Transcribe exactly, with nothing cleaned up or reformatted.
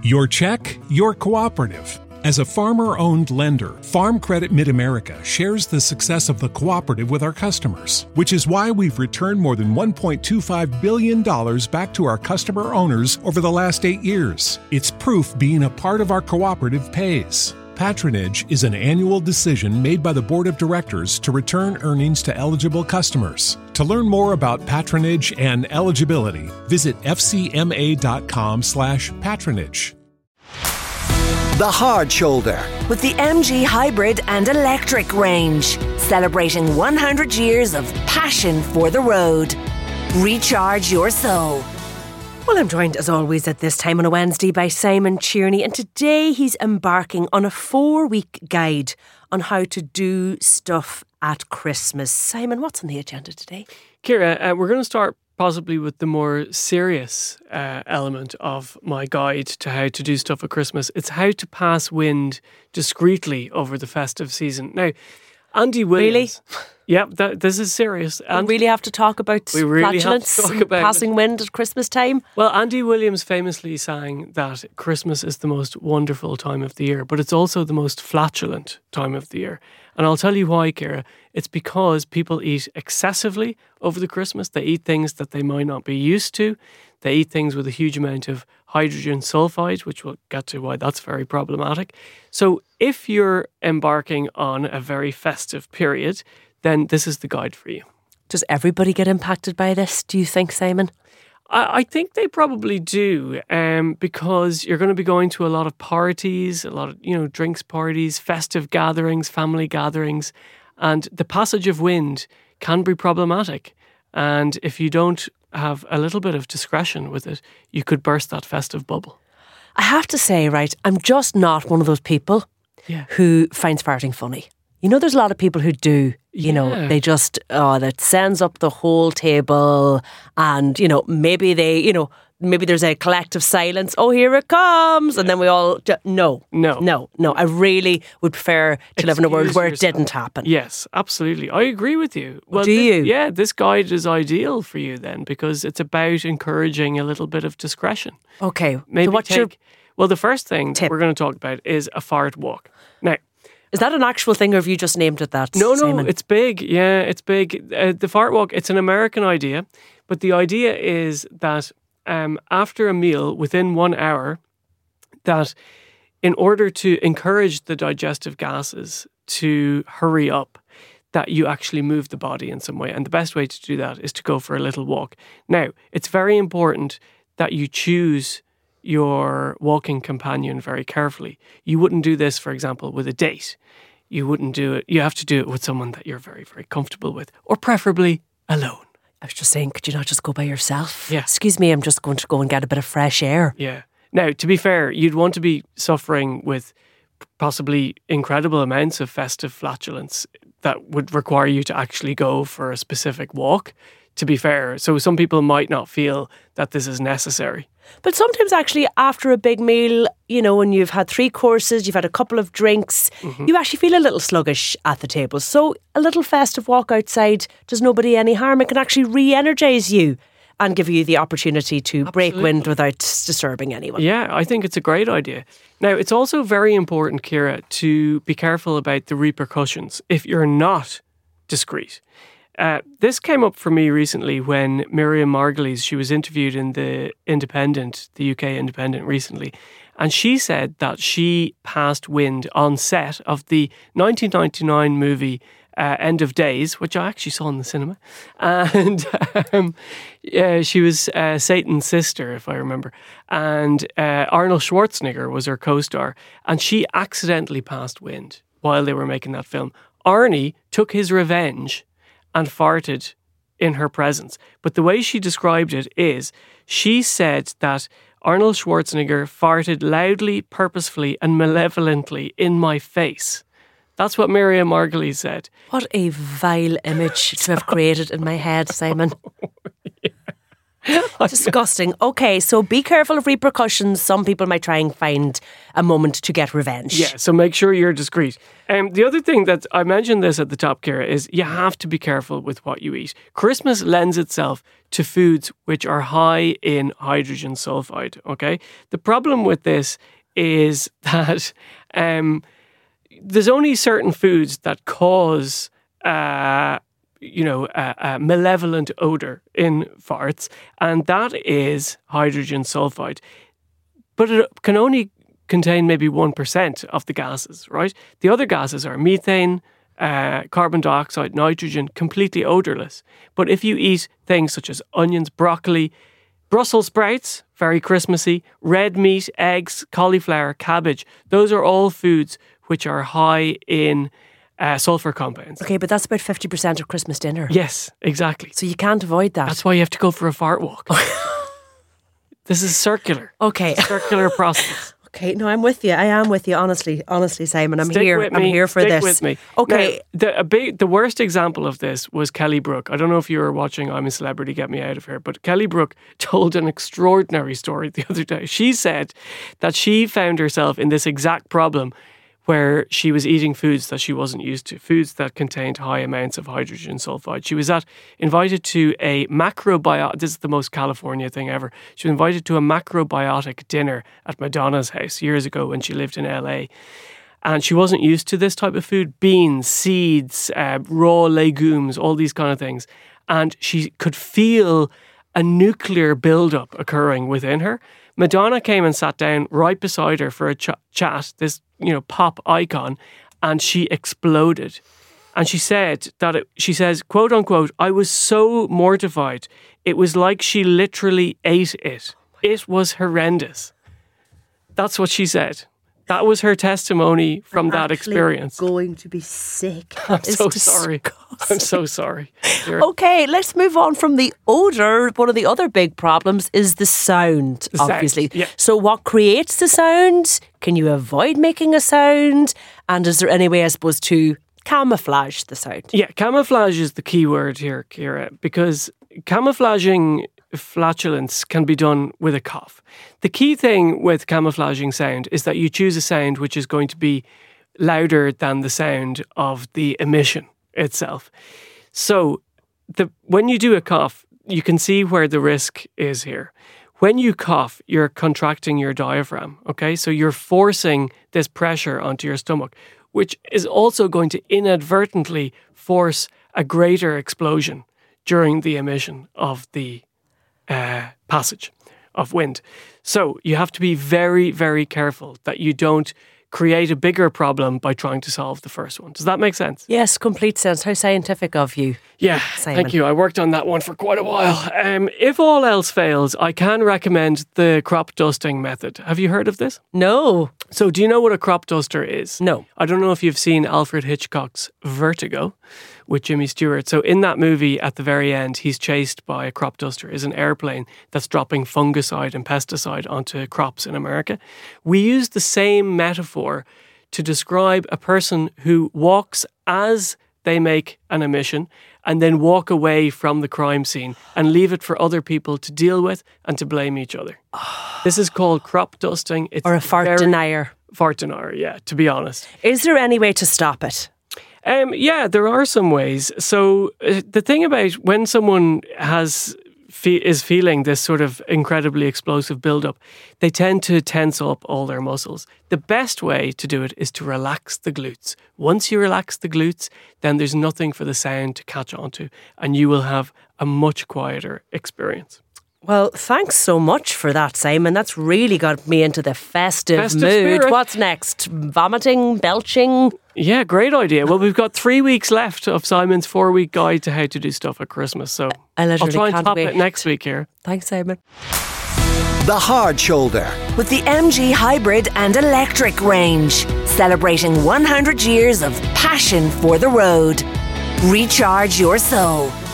Your check, your cooperative. As a farmer-owned lender, Farm Credit Mid-America shares the success of the cooperative with our customers, which is why we've returned more than one point two five billion dollars back to our customer owners over the last eight years. It's proof being a part of our cooperative pays. Patronage is an annual decision made by the Board of Directors to return earnings to eligible customers. To learn more about patronage and eligibility, visit fcma.com slash patronage. The Hard Shoulder. With the M G Hybrid and Electric range, celebrating one hundred years of passion for the road. Recharge your soul. Well, I'm joined as always at this time on a Wednesday by Simon Tierney, and today he's embarking on a four-week guide on how to do stuff at Christmas. Simon, what's on the agenda today? Ciara, uh, we're going to start possibly with the more serious uh, element of my guide to how to do stuff at Christmas. It's how to pass wind discreetly over the festive season. Now, Andy Williams... Really? Yeah, that, this is serious. And we really have to talk about we really flatulence, have to talk about passing it. wind at Christmas time. Well, Andy Williams famously sang that Christmas is the most wonderful time of the year, but it's also the most flatulent time of the year. And I'll tell you why, Ciara. It's because people eat excessively over the Christmas. They eat things that they might not be used to. They eat things with a huge amount of hydrogen sulfide, which we'll get to why that's very problematic. So if you're embarking on a very festive period, then this is the guide for you. Does everybody get impacted by this, do you think, Simon? I, I think they probably do, um, because you're going to be going to a lot of parties, a lot of, you know, drinks parties, festive gatherings, family gatherings, and the passage of wind can be problematic. And if you don't have a little bit of discretion with it, you could burst that festive bubble. I have to say, right, I'm just not one of those people yeah. who finds farting funny. You know, there's a lot of people who do, you yeah. know, they just, oh, that sends up the whole table and, you know, maybe they, you know, maybe there's a collective silence. Oh, here it comes. And then we all, ju- no, no, no, no. I really would prefer to Excuse live in a world where yourself. It didn't happen. Yes, absolutely. I agree with you. Well, do this, you? Yeah, this guide is ideal for you then because it's about encouraging a little bit of discretion. Okay. Maybe so what's take, your well, the first thing tip? that we're going to talk about is a fart walk. Now, is that an actual thing or have you just named it that, No, no, Simon? it's big. Yeah, it's big. Uh, the fart walk, it's an American idea, but the idea is that um, after a meal, within one hour, that in order to encourage the digestive gases to hurry up, that you actually move the body in some way. And the best way to do that is to go for a little walk. Now, it's very important that you choose your walking companion very carefully. You wouldn't do this, for example, with a date. You wouldn't do it. You have to do it with someone that you're very, very comfortable with, or preferably alone. I was just saying, could you not just go by yourself? Yeah. Excuse me, I'm just going to go and get a bit of fresh air. Yeah. Now, to be fair, you'd want to be suffering with possibly incredible amounts of festive flatulence that would require you to actually go for a specific walk, to be fair. So some people might not feel that this is necessary. But sometimes actually after a big meal, you know, when you've had three courses, you've had a couple of drinks, mm-hmm. you actually feel a little sluggish at the table. So a little festive walk outside does nobody any harm. It can actually re-energise you and give you the opportunity to Absolutely. break wind without disturbing anyone. Yeah, I think it's a great idea. Now, it's also very important, Ciara, to be careful about the repercussions if you're not discreet. Uh, this came up for me recently when Miriam Margolyes, she was interviewed in the Independent, the U K Independent recently, and she said that she passed wind on set of the nineteen ninety-nine movie uh, End of Days, which I actually saw in the cinema, and um, uh, she was uh, Satan's sister, if I remember, and uh, Arnold Schwarzenegger was her co-star, and she accidentally passed wind while they were making that film. Arnie took his revenge and farted in her presence. But the way she described it is, she said that Arnold Schwarzenegger farted loudly, purposefully and malevolently in my face. That's what Miriam Margolyes said. What a vile image to have created in my head, Simon. yeah. Disgusting. Okay, so be careful of repercussions. Some people might try and find a moment to get revenge. Yeah, so make sure you're discreet. Um, the other thing that I mentioned this at the top, Ciara, is you have to be careful with what you eat. Christmas lends itself to foods which are high in hydrogen sulfide, okay? The problem with this is that um, there's only certain foods that cause... Uh, you know, a, a malevolent odour in farts, and that is hydrogen sulfide. But it can only contain maybe one percent of the gases, right? The other gases are methane, uh, carbon dioxide, nitrogen, completely odourless. But if you eat things such as onions, broccoli, Brussels sprouts, very Christmassy, red meat, eggs, cauliflower, cabbage, those are all foods which are high in Uh, sulfur compounds. Okay, but that's about fifty percent of Christmas dinner. Yes, exactly. So you can't avoid that. That's why you have to go for a fart walk. This is circular. Okay. Circular process. Okay, no, I'm with you. I am with you, honestly. Honestly, Simon, I'm Stick here. with I'm me. here for Stick this. with me. Okay. Now, the, a big, the worst example of this was Kelly Brook. I don't know if you were watching I'm a Celebrity, Get Me Out of Here, but Kelly Brook told an extraordinary story the other day. She said that she found herself in this exact problem where she was eating foods that she wasn't used to, foods that contained high amounts of hydrogen sulfide. She was at invited to a macrobiotic, this is the most California thing ever, she was invited to a macrobiotic dinner at Madonna's house years ago when she lived in L A. And she wasn't used to this type of food, beans, seeds, uh, raw legumes, all these kind of things. And she could feel a nuclear buildup occurring within her. Madonna came and sat down right beside her for a ch- chat, this, you know, pop icon, and she exploded. And she said that, it, she says, quote unquote, I was so mortified. It was like she literally ate it. It was horrendous. That's what she said. That was her testimony from I'm that experience. Going to be sick. I'm It's so sorry. disgusting. I'm so sorry. You're- Okay, let's move on from the odour. One of the other big problems is the sound, The sound, obviously. yeah. So what creates the sound? Can you avoid making a sound? And is there any way, I suppose, to camouflage the sound? Yeah, camouflage is the key word here, Ciara, because camouflaging flatulence can be done with a cough. The key thing with camouflaging sound is that you choose a sound which is going to be louder than the sound of the emission itself. So the when you do a cough, you can see where the risk is here. When you cough, you're contracting your diaphragm, okay? So you're forcing this pressure onto your stomach, which is also going to inadvertently force a greater explosion during the emission of the uh, passage of wind. So you have to be very, very careful that you don't create a bigger problem by trying to solve the first one. Does that make sense? Yes, complete sense. How scientific of you. Yeah, Simon. thank you. I worked on that one for quite a while. Um, if all else fails, I can recommend the crop dusting method. Have you heard of this? No. So do you know what a crop duster is? No. I don't know if you've seen Alfred Hitchcock's Vertigo with Jimmy Stewart. So in that movie, at the very end, he's chased by a crop duster. It's an airplane that's dropping fungicide and pesticide onto crops in America. We use the same metaphor to describe a person who walks as they make an emission and then walk away from the crime scene and leave it for other people to deal with and to blame each other. This is called crop dusting. It's Or a fart very- denier. Fart denier, yeah, to be honest. Is there any way to stop it? Um, yeah, there are some ways. So uh, the thing about when someone has fe- is feeling this sort of incredibly explosive buildup, they tend to tense up all their muscles. The best way to do it is to relax the glutes. Once you relax the glutes, then there's nothing for the sound to catch onto, and you will have a much quieter experience. Well, thanks so much for that, Simon. That's really got me into the festive, Festive mood. spirit. What's next? Vomiting, belching? Yeah, great idea. Well, we've got three weeks left of Simon's four-week guide to how to do stuff at Christmas. So I I'll literally try and can't top wait. it next week here. Thanks, Simon. The Hard Shoulder. With the M G Hybrid and Electric range, celebrating one hundred years of passion for the road. Recharge your soul.